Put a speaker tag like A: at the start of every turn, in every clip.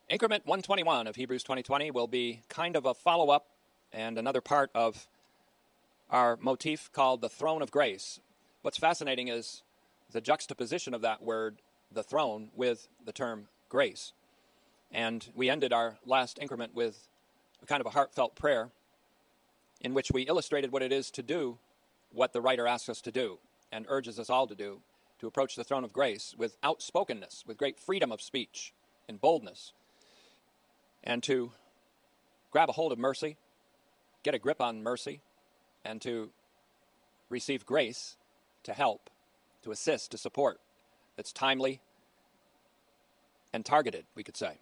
A: Increment 121 of Hebrews 2020 will be kind of a follow-up and another part of our motif called the throne of grace. What's fascinating is the juxtaposition of that word, the throne, with the term grace. And we ended our last increment with a kind of a heartfelt prayer in which we illustrated what it is to do what the writer asks us to do and urges us all to do, to approach the throne of grace with outspokenness, with great freedom of speech and boldness, and to grab a hold of mercy, get a grip on mercy, and to receive grace to help, to assist, to support, that's timely and targeted, we could say.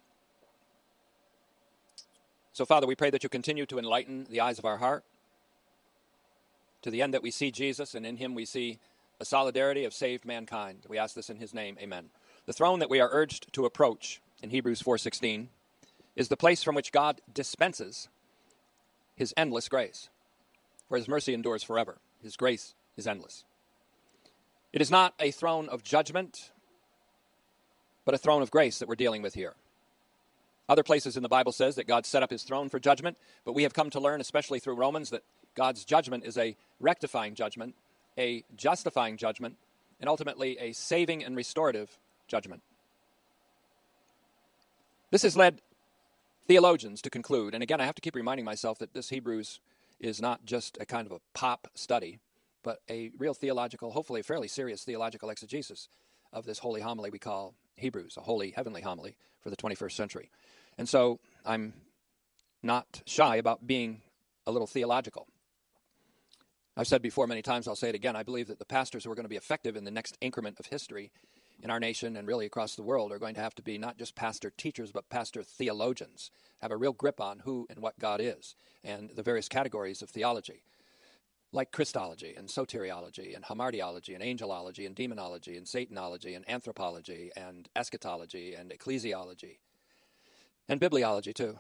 A: So, Father, we pray that you continue to enlighten the eyes of our heart to the end that we see Jesus, and in him we see a solidarity of saved mankind. We ask this in his name, amen. The throne that we are urged to approach in Hebrews 4:16 is the place from which God dispenses his endless grace, for his mercy endures forever. His grace is endless. It is not a throne of judgment, but a throne of grace that we're dealing with here. Other places in the Bible says that God set up his throne for judgment, but we have come to learn, especially through Romans, that God's judgment is a rectifying judgment, a justifying judgment, and ultimately a saving and restorative judgment. This has led theologians to conclude, and again, I have to keep reminding myself that this Hebrews is not just a kind of a pop study, but a real theological, hopefully a fairly serious theological exegesis of this holy homily we call Hebrews, a holy heavenly homily for the 21st century. And so I'm not shy about being a little theological. I've said before many times, I'll say it again, I believe that the pastors who are going to be effective in the next increment of history in our nation and really across the world are going to have to be not just pastor teachers, but pastor theologians, have a real grip on who and what God is and the various categories of theology, like Christology and soteriology and hamartiology and angelology and demonology and Satanology and anthropology and eschatology and ecclesiology and bibliology too.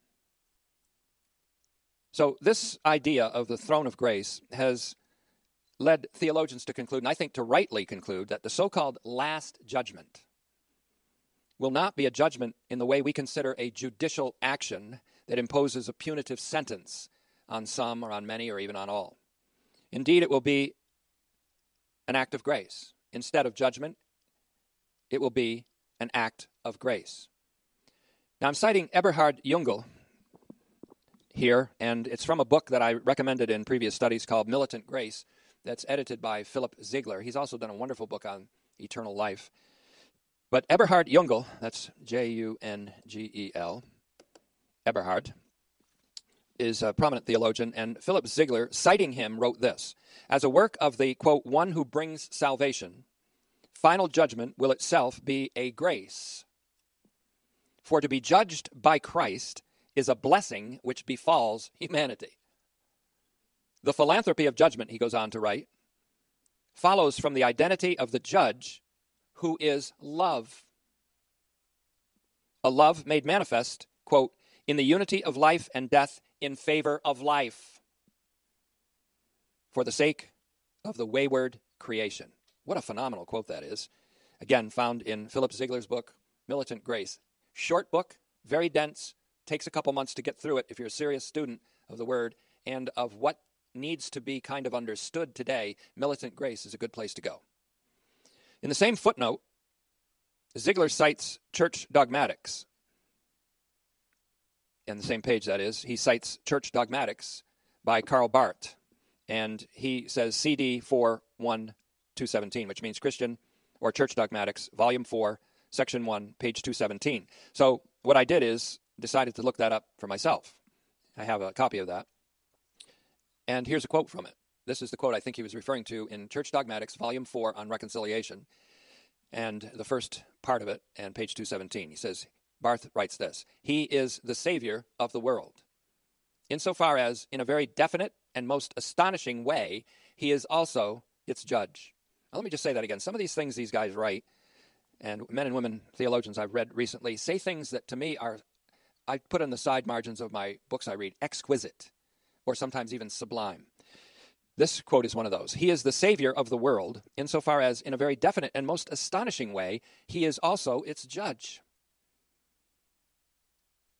A: So this idea of the throne of grace has led theologians to conclude, and I think to rightly conclude, that the so-called last judgment will not be a judgment in the way we consider a judicial action that imposes a punitive sentence on some or on many or even on all. Indeed, it will be an act of grace. Instead of judgment, it will be an act of grace. Now, I'm citing Eberhard Jungel here, and it's from a book that I recommended in previous studies called Militant Grace, that's edited by Philip Ziegler. He's also done a wonderful book on eternal life. But Eberhard Jungel, that's Jungel, Eberhard, is a prominent theologian, and Philip Ziegler, citing him, wrote this: as a work of the, quote, one who brings salvation, final judgment will itself be a grace. For to be judged by Christ is a blessing which befalls humanity. The philanthropy of judgment, he goes on to write, follows from the identity of the judge, who is love. A love made manifest, quote, in the unity of life and death in favor of life, for the sake of the wayward creation. What a phenomenal quote that is. Again, found in Philip Ziegler's book, Militant Grace. Short book, very dense, takes a couple months to get through it if you're a serious student of the Word and of what needs to be kind of understood today. Militant Grace is a good place to go. In the same footnote, Ziegler cites church dogmatics. In the same page, that is, he cites Church Dogmatics by Karl Barth, and he says CD 4:1-217, which means Christian or Church Dogmatics, Volume 4, Section 1, page 217. So what I did is decided to look that up for myself. I have a copy of that. And here's a quote from it. This is the quote I think he was referring to in Church Dogmatics, Volume 4 on Reconciliation, and the first part of it, and page 217. He says, Barth writes this: he is the Savior of the world, insofar as, in a very definite and most astonishing way, he is also its judge. Now, let me just say that again. Some of these things these guys write, and men and women theologians I've read recently, say things that to me are, I put in the side margins of my books I read, exquisite, or sometimes even sublime. This quote is one of those. He is the Savior of the world, insofar as, in a very definite and most astonishing way, he is also its judge.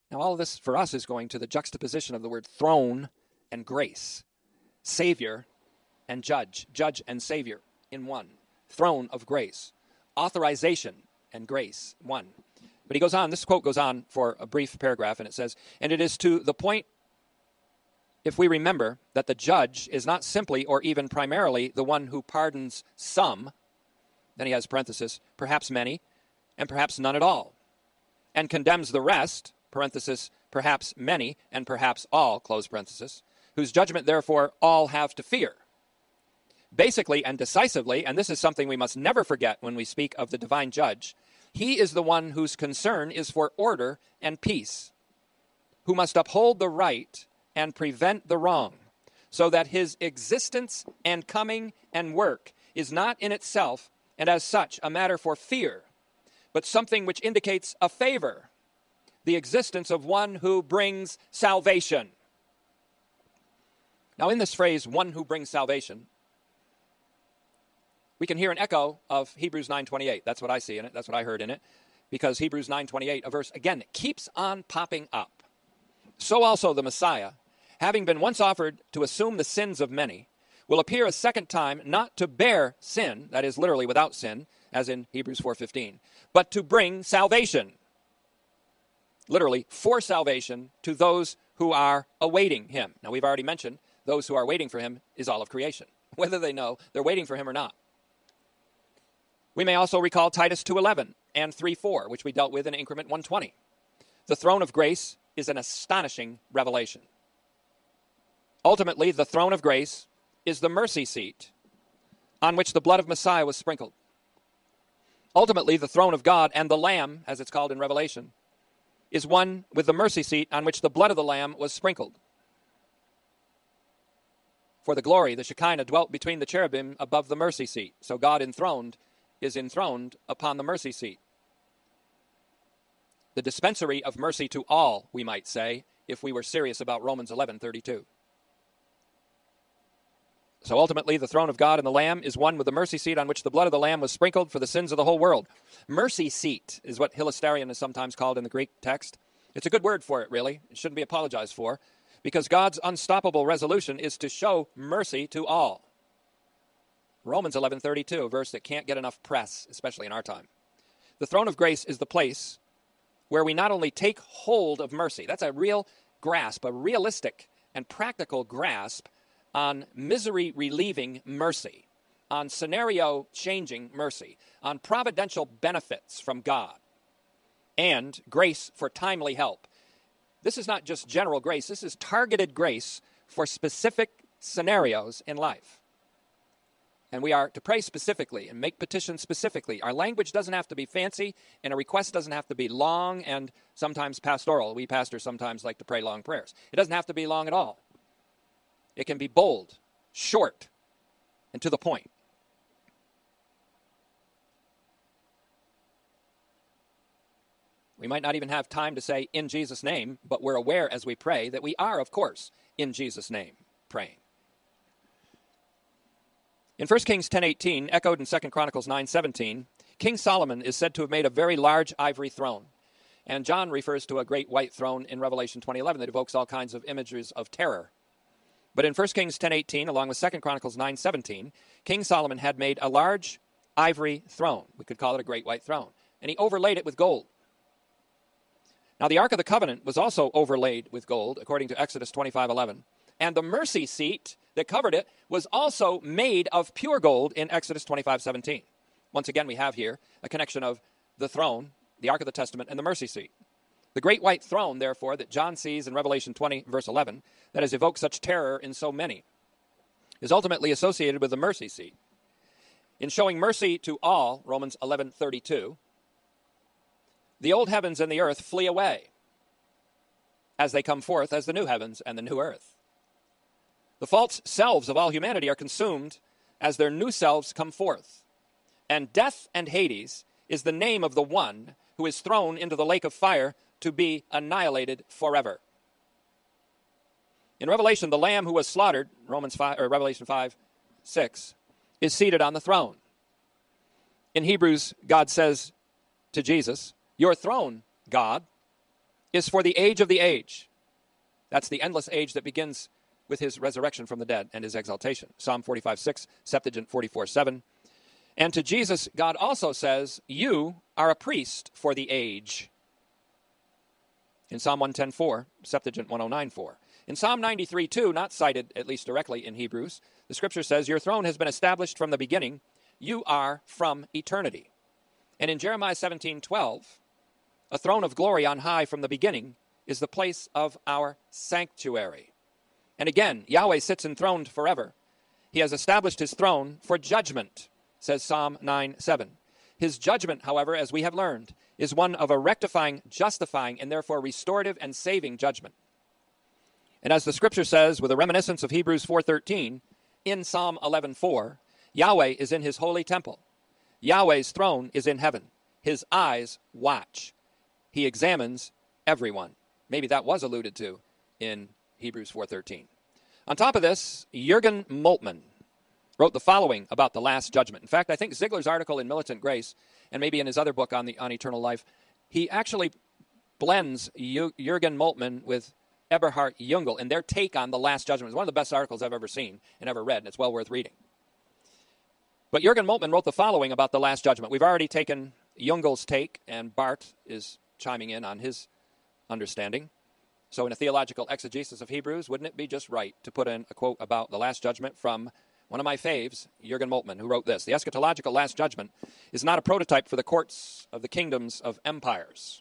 A: Now, all of this for us is going to the juxtaposition of the word throne and grace, Savior and judge and Savior in one, throne of grace, authorization and grace, one. But he goes on, this quote goes on for a brief paragraph, and it says, and it is to the point, if we remember, that the judge is not simply or even primarily the one who pardons some, then he has parenthesis, perhaps many, and perhaps none at all, and condemns the rest, parenthesis, perhaps many, and perhaps all, close parenthesis, whose judgment, therefore, all have to fear. Basically and decisively, and this is something we must never forget when we speak of the divine judge, he is the one whose concern is for order and peace, who must uphold the right and prevent the wrong, so that his existence and coming and work is not in itself, and as such, a matter for fear, but something which indicates a favor, the existence of one who brings salvation. Now, in this phrase, one who brings salvation, we can hear an echo of Hebrews 9:28. That's what I see in it. That's what I heard in it. Because Hebrews 9:28, a verse, again, keeps on popping up. So also the Messiah, having been once offered to assume the sins of many, will appear a second time not to bear sin, that is literally without sin, as in Hebrews 4:15, but to bring salvation, literally for salvation to those who are awaiting him. Now, we've already mentioned those who are waiting for him is all of creation, whether they know they're waiting for him or not. We may also recall Titus 2:11 and 3:4, which we dealt with in increment 120. The throne of grace is an astonishing revelation. Ultimately, the throne of grace is the mercy seat on which the blood of Messiah was sprinkled. Ultimately, the throne of God and the Lamb, as it's called in Revelation, is one with the mercy seat on which the blood of the Lamb was sprinkled. For the glory, the Shekinah, dwelt between the cherubim above the mercy seat. So God is enthroned upon the mercy seat. The dispensary of mercy to all, we might say, if we were serious about Romans 11:32. So ultimately, the throne of God and the Lamb is one with the mercy seat on which the blood of the Lamb was sprinkled for the sins of the whole world. Mercy seat is what hilasterion is sometimes called in the Greek text. It's a good word for it, really. It shouldn't be apologized for, because God's unstoppable resolution is to show mercy to all. Romans 11:32, a verse that can't get enough press, especially in our time. The throne of grace is the place where we not only take hold of mercy, that's a real grasp, a realistic and practical grasp on misery-relieving mercy, on scenario-changing mercy, on providential benefits from God, and grace for timely help. This is not just general grace, this is targeted grace for specific scenarios in life. And we are to pray specifically and make petitions specifically. Our language doesn't have to be fancy, and a request doesn't have to be long and sometimes pastoral. We pastors sometimes like to pray long prayers. It doesn't have to be long at all. It can be bold, short, and to the point. We might not even have time to say, in Jesus' name, but we're aware as we pray that we are, of course, in Jesus' name praying. In 1 Kings 10:18, echoed in 2 Chronicles 9:17, King Solomon is said to have made a very large ivory throne. And John refers to a great white throne in Revelation 20:11 that evokes all kinds of images of terror. But in 1 Kings 10:18, along with 2 Chronicles 9:17, King Solomon had made a large ivory throne. We could call it a great white throne. And he overlaid it with gold. Now, the Ark of the Covenant was also overlaid with gold, according to Exodus 25:11. And the mercy seat that covered it was also made of pure gold in Exodus 25:17. Once again, we have here a connection of the throne, the Ark of the Testament, and the mercy seat. The great white throne, therefore, that John sees in Revelation 20, verse 11, that has evoked such terror in so many, is ultimately associated with the mercy seat. In showing mercy to all, Romans 11:32, the old heavens and the earth flee away as they come forth as the new heavens and the new earth. The false selves of all humanity are consumed as their new selves come forth. And death and Hades is the name of the one who is thrown into the lake of fire to be annihilated forever. In Revelation, the Lamb who was slaughtered, Revelation 5:6, is seated on the throne. In Hebrews, God says to Jesus, "Your throne, God, is for the age of the age. That's the endless age that begins with his resurrection from the dead and his exaltation. Psalm 45:6, Septuagint 44:7. And to Jesus, God also says, you are a priest for the age. In Psalm 110:4, Septuagint 109:4. In Psalm 93:2, not cited at least directly in Hebrews, the scripture says, your throne has been established from the beginning. You are from eternity. And in Jeremiah 17:12, a throne of glory on high from the beginning is the place of our sanctuary. And again, Yahweh sits enthroned forever. He has established his throne for judgment, says Psalm 9:7. His judgment, however, as we have learned, is one of a rectifying, justifying, and therefore restorative and saving judgment. And as the scripture says, with a reminiscence of Hebrews 4:13, in Psalm 11:4, Yahweh is in his holy temple. Yahweh's throne is in heaven. His eyes watch. He examines everyone. Maybe that was alluded to in Hebrews 4:13. On top of this, Jürgen Moltmann wrote the following about the last judgment. In fact, I think Ziegler's article in Militant Grace, and maybe in his other book on eternal life, he actually blends Jürgen Moltmann with Eberhard Jungel in their take on the last judgment. It's one of the best articles I've ever seen and ever read, and it's well worth reading. But Jürgen Moltmann wrote the following about the last judgment. We've already taken Jungel's take, and Bart is chiming in on his understanding. So in a theological exegesis of Hebrews, wouldn't it be just right to put in a quote about the last judgment from one of my faves, Jürgen Moltmann, who wrote this: the eschatological last judgment is not a prototype for the courts of the kingdoms of empires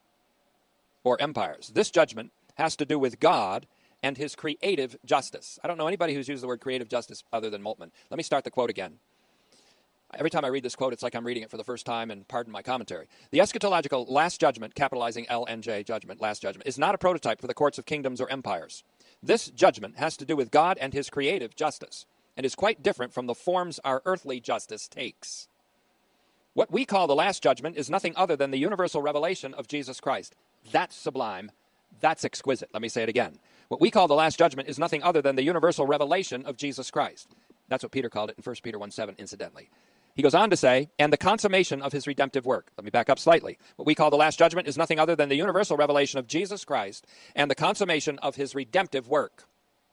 A: or empires. This judgment has to do with God and his creative justice. I don't know anybody who's used the word creative justice other than Moltmann. Let me start the quote again. Every time I read this quote, it's like I'm reading it for the first time, and pardon my commentary. The eschatological last judgment, capitalizing LNJ, judgment, last judgment, is not a prototype for the courts of kingdoms or empires. This judgment has to do with God and his creative justice, and is quite different from the forms our earthly justice takes. What we call the last judgment is nothing other than the universal revelation of Jesus Christ. That's sublime. That's exquisite. Let me say it again. What we call the last judgment is nothing other than the universal revelation of Jesus Christ. That's what Peter called it in 1 Peter 1:7, incidentally. He goes on to say, and the consummation of his redemptive work. Let me back up slightly. What we call the last judgment is nothing other than the universal revelation of Jesus Christ and the consummation of his redemptive work.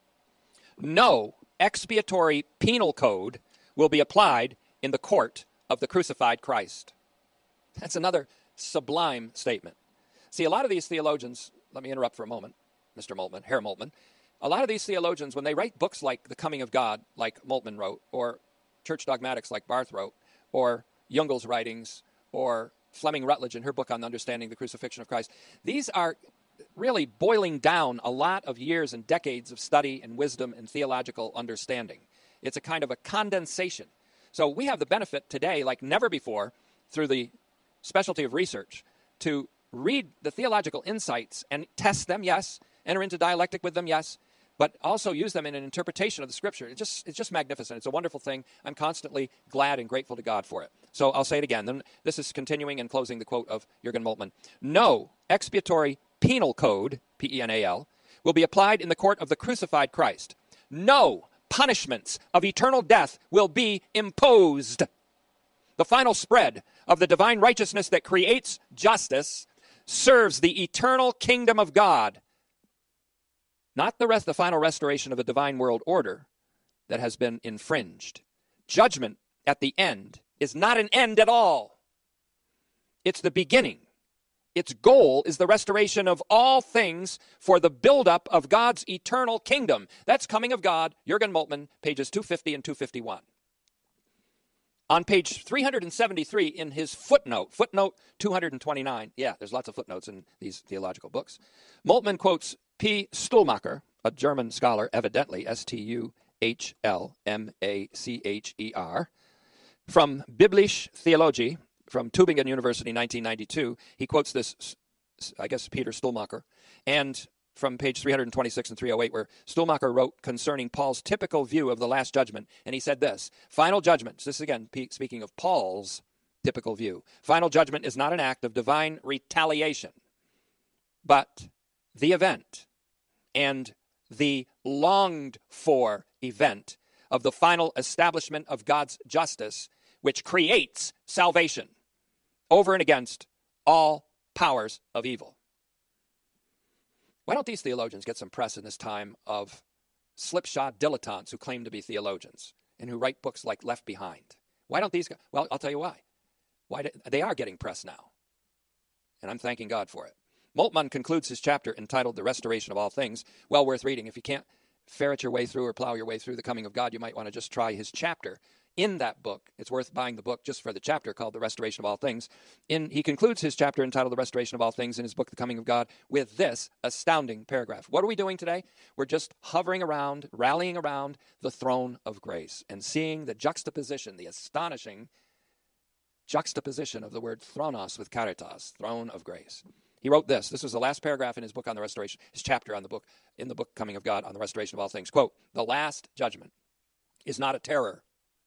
A: No expiatory penal code will be applied in the court of the crucified Christ. That's another sublime statement. See, a lot of these theologians, let me interrupt for a moment, Mr. Moltmann, Herr Moltmann. A lot of these theologians, when they write books like The Coming of God, like Moltmann wrote, or Church Dogmatics, like Barth wrote, or Jungel's writings, or Fleming Rutledge in her book on Understanding the Crucifixion of Christ, these are really boiling down a lot of years and decades of study and wisdom and theological understanding. It's a kind of a condensation. So we have the benefit today, like never before, through the specialty of research, to read the theological insights and test them, yes, enter into dialectic with them, yes, but also use them in an interpretation of the Scripture. It's just magnificent. It's a wonderful thing. I'm constantly glad and grateful to God for it. So I'll say it again. Then this is continuing and closing the quote of Jürgen Moltmann. No expiatory penal code, P-E-N-A-L, will be applied in the court of the crucified Christ. No punishments of eternal death will be imposed. The final spread of the divine righteousness that creates justice serves the eternal kingdom of God, not the final restoration of a divine world order that has been infringed. Judgment at the end is not an end at all. It's the beginning. Its goal is the restoration of all things for the buildup of God's eternal kingdom. That's Coming of God, Jürgen Moltmann, pages 250 and 251. On page 373 in his footnote 229, yeah, there's lots of footnotes in these theological books, Moltmann quotes P. Stuhlmacher, a German scholar, evidently, S-T-U-H-L-M-A-C-H-E-R, from Biblische Theologie, from Tübingen University, 1992. He quotes this, I guess, Peter Stuhlmacher, and from page 326 and 308, where Stuhlmacher wrote concerning Paul's typical view of the Last Judgment, and he said this: final judgment, this is again speaking of Paul's typical view, final judgment is not an act of divine retaliation, but the event and the longed-for event of the final establishment of God's justice, which creates salvation over and against all powers of evil. Why don't these theologians get some press in this time of slipshod dilettantes who claim to be theologians and who write books like Left Behind? Why don't these guys? Well, I'll tell you why. They are getting press now, and I'm thanking God for it. Moltmann concludes his chapter entitled The Restoration of All Things. Well worth reading. If you can't ferret your way through or plow your way through The Coming of God, you might want to just try his chapter in that book. It's worth buying the book just for the chapter called The Restoration of All Things. He concludes his chapter entitled The Restoration of All Things in his book, The Coming of God, with this astounding paragraph. What are we doing today? We're just hovering around, rallying around the throne of grace and seeing the juxtaposition, the astonishing juxtaposition of the word thronos with caritas, throne of grace. He wrote this. This was the last paragraph in his book on the restoration, his chapter on the book, in the book Coming of God on the restoration of all things. Quote, "The last judgment is not a terror.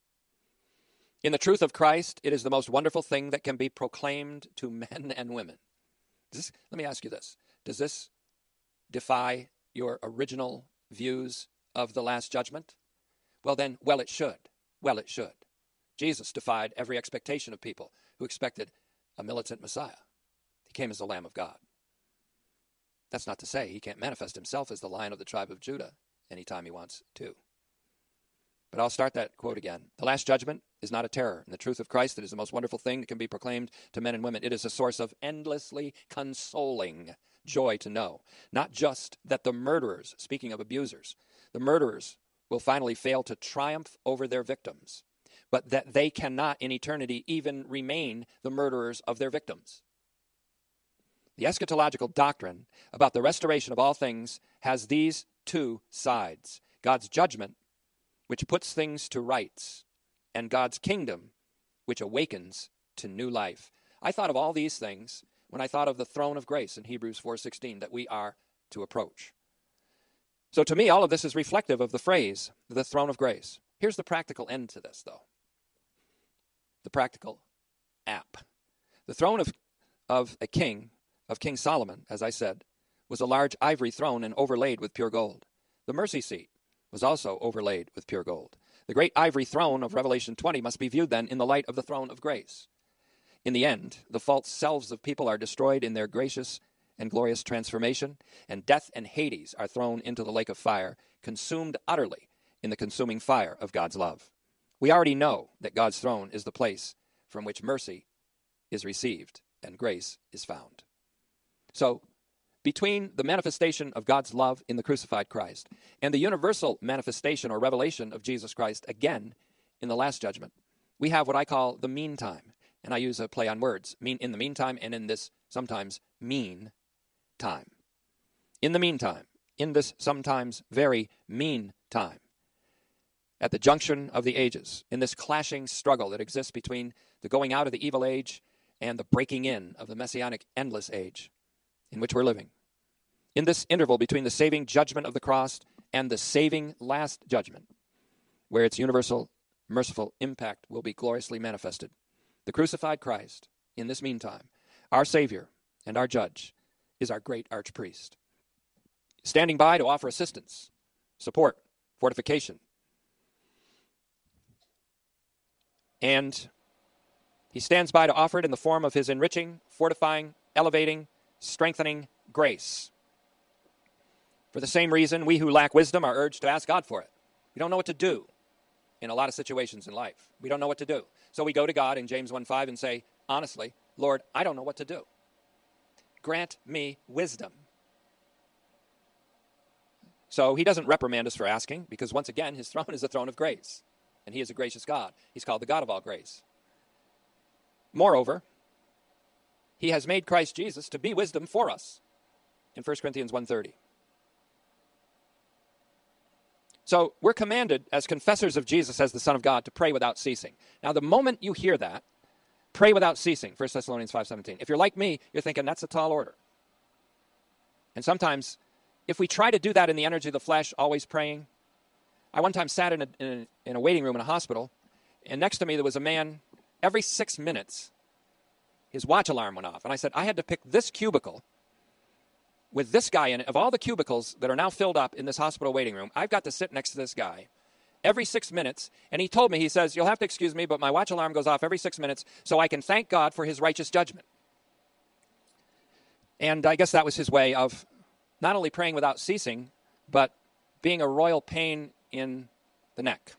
A: In the truth of Christ, it is the most wonderful thing that can be proclaimed to men and women." Let me ask you this. Does this defy your original views of the last judgment? Well, it should. Well, it should. Jesus defied every expectation of people who expected a militant Messiah. He came as the Lamb of God. That's not to say he can't manifest himself as the Lion of the tribe of Judah anytime he wants to. But I'll start that quote again. The last judgment is not a terror. In the truth of Christ, it is the most wonderful thing that can be proclaimed to men and women. It is a source of endlessly consoling joy to know, not just that the murderers, speaking of abusers, the murderers will finally fail to triumph over their victims, but that they cannot in eternity even remain the murderers of their victims. The eschatological doctrine about the restoration of all things has these two sides: God's judgment, which puts things to rights, and God's kingdom, which awakens to new life. I thought of all these things when I thought of the throne of grace in Hebrews 4:16 that we are to approach. So to me, all of this is reflective of the phrase, the throne of grace. Here's the practical end to this, though. The practical app. The throne of King Solomon, as I said, was a large ivory throne and overlaid with pure gold. The mercy seat was also overlaid with pure gold. The great ivory throne of Revelation 20 must be viewed then in the light of the throne of grace. In the end, the false selves of people are destroyed in their gracious and glorious transformation, and death and Hades are thrown into the lake of fire, consumed utterly in the consuming fire of God's love. We already know that God's throne is the place from which mercy is received and grace is found. So, between the manifestation of God's love in the crucified Christ and the universal manifestation or revelation of Jesus Christ again in the last judgment, we have what I call the meantime. And I use a play on words, in the meantime and in this sometimes mean time. In the meantime, in this sometimes very mean time, at the junction of the ages, in this clashing struggle that exists between the going out of the evil age and the breaking in of the messianic endless age in which we're living. In this interval between the saving judgment of the cross and the saving last judgment, where its universal, merciful impact will be gloriously manifested, the crucified Christ, in this meantime, our Savior and our Judge, is our great archpriest, standing by to offer assistance, support, fortification. And he stands by to offer it in the form of his enriching, fortifying, elevating, strengthening grace. For the same reason, we who lack wisdom are urged to ask God for it. We don't know what to do in a lot of situations in life. We don't know what to do. So we go to God in James 1:5 and say, honestly, Lord, I don't know what to do. Grant me wisdom. So he doesn't reprimand us for asking, because once again, his throne is a throne of grace. And he is a gracious God. He's called the God of all grace. Moreover, he has made Christ Jesus to be wisdom for us in 1 Corinthians 1:30. So we're commanded as confessors of Jesus as the Son of God to pray without ceasing. Now, the moment you hear that, pray without ceasing, 1 Thessalonians 5:17. If you're like me, you're thinking that's a tall order. And sometimes, if we try to do that in the energy of the flesh, always praying. I one time sat in a waiting room in a hospital, and next to me there was a man. Every 6 minutes, his watch alarm went off. And I said, I had to pick this cubicle with this guy in it. Of all the cubicles that are now filled up in this hospital waiting room, I've got to sit next to this guy every 6 minutes. And he told me, he says, you'll have to excuse me, but my watch alarm goes off every 6 minutes so I can thank God for his righteous judgment. And I guess that was his way of not only praying without ceasing, but being a royal pain in the neck.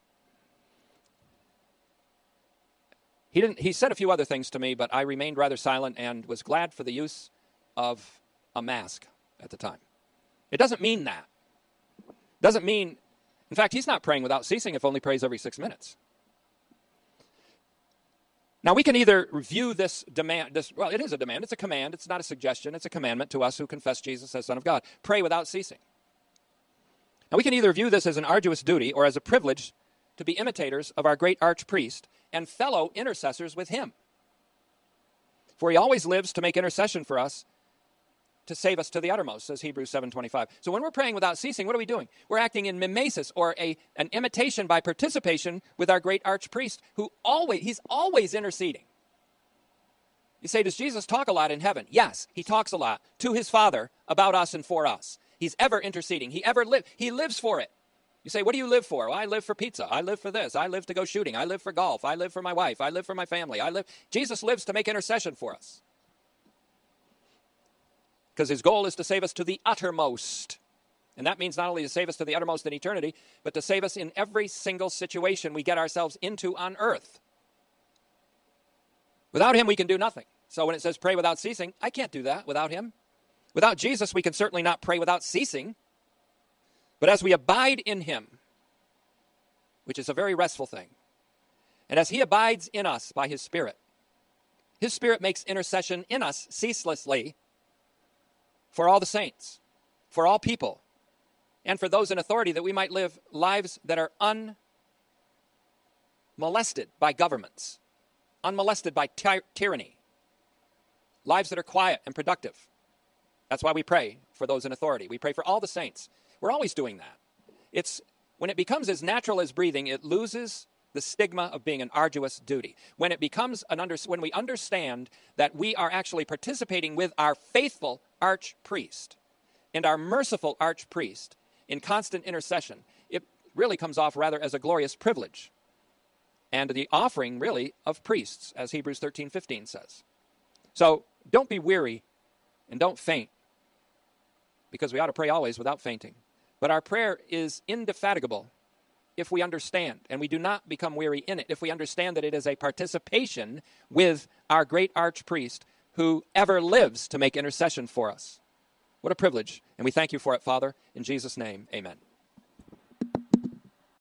A: He said a few other things to me, but I remained rather silent and was glad for the use of a mask at the time. It doesn't mean that. Doesn't mean, in fact, he's not praying without ceasing if only prays every 6 minutes. Now, we can either view this demand, well, it is a demand, it's a command, it's not a suggestion, it's a commandment to us who confess Jesus as Son of God. Pray without ceasing. Now, we can either view this as an arduous duty or as a privilege to be imitators of our great archpriest and fellow intercessors with him. For he always lives to make intercession for us to save us to the uttermost, says Hebrews 7:25. So when we're praying without ceasing, what are we doing? We're acting in mimesis, or an imitation by participation with our great archpriest, he's always interceding. You say, does Jesus talk a lot in heaven? Yes, he talks a lot to his Father about us and for us. He's ever interceding. He lives for it. You say, what do you live for? Well, I live for pizza. I live for this. I live to go shooting. I live for golf. I live for my wife. I live for my family. Jesus lives to make intercession for us. Because his goal is to save us to the uttermost. And that means not only to save us to the uttermost in eternity, but to save us in every single situation we get ourselves into on earth. Without him, we can do nothing. So when it says pray without ceasing, I can't do that without him. Without Jesus, we can certainly not pray without ceasing. But as we abide in him, which is a very restful thing, and as he abides in us by his Spirit makes intercession in us ceaselessly for all the saints, for all people, and for those in authority, that we might live lives that are unmolested by governments, unmolested by tyranny, lives that are quiet and productive. That's why we pray for those in authority. We pray for all the saints. We're always doing that. When it becomes as natural as breathing, it loses the stigma of being an arduous duty. When we understand that we are actually participating with our faithful archpriest and our merciful archpriest in constant intercession, it really comes off rather as a glorious privilege and the offering, really, of priests, as Hebrews 13:15 says. So don't be weary and don't faint, because we ought to pray always without fainting. But our prayer is indefatigable if we understand, and we do not become weary in it, if we understand that it is a participation with our great archpriest who ever lives to make intercession for us. What a privilege, and we thank you for it, Father. In Jesus' name, amen.